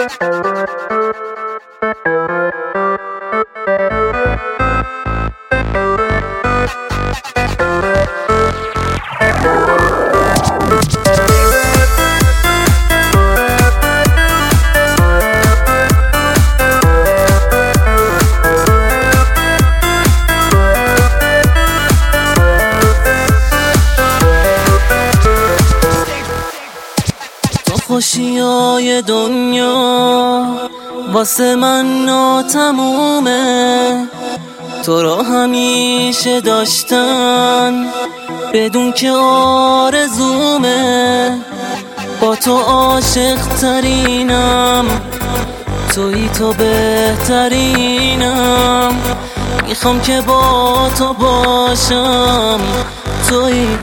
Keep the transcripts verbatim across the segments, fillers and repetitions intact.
خوشیای دنیا واسه من ناتمومه، تو را همیشه داشتن بدون که آرزومه. با تو عاشق ترینم، تویی تو بهترینم. میخوام که با تو باشم، تویی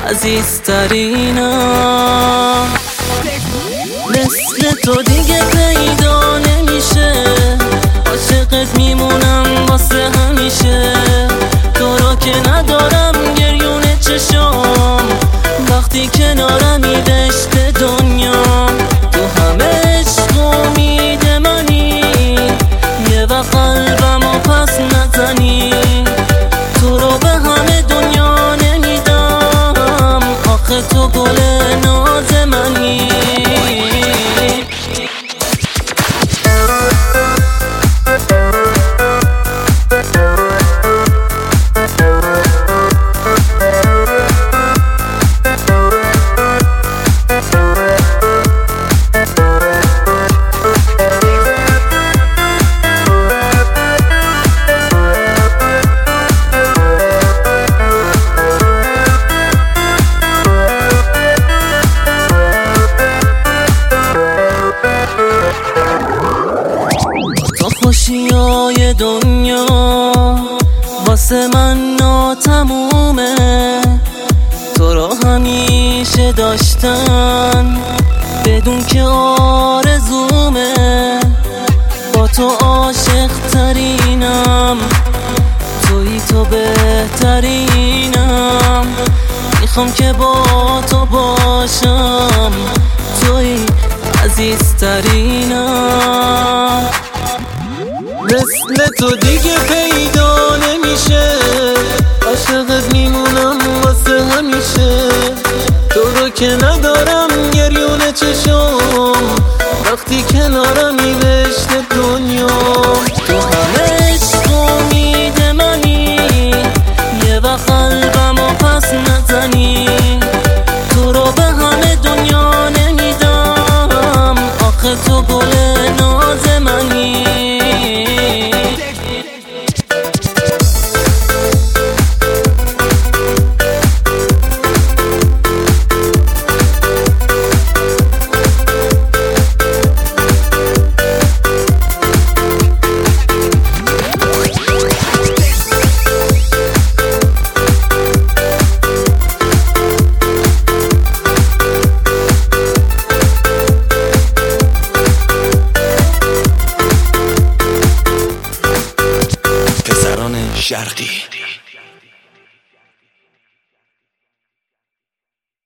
عزیزترینم. مثل تو دیگه پیدا نمیشه، عاشقت میمونم واسه همیشه. تو را که ندارم گریون چشام، وقتی کنارمی دشت دنیا. تو همه عشق امید منی، یه وقت قلبمو پس نزنی. تو رو به همه دنیا نمیدم، آخه تو گل ناز منی. خوشیای دنیا واسه من ناتمومه، تو را همیشه داشتن بدون که آرزومه. با تو عاشق ترینم، تویی تو بهترینم. میخوام که با تو باشم، تویی عزیزترینم. مثل تو دیگه پیدا نمیشه، عاشقت میمونم واسه همیشه. تو رو که ندارم گریون چشام، وقتی کنارمی بهشت دنیا. تو همه عشق امید منی، یه وقت قلبمو پس نزنی. تو رو به همه دنیا نمیدم، آخه تو گل ناز منی. شرقی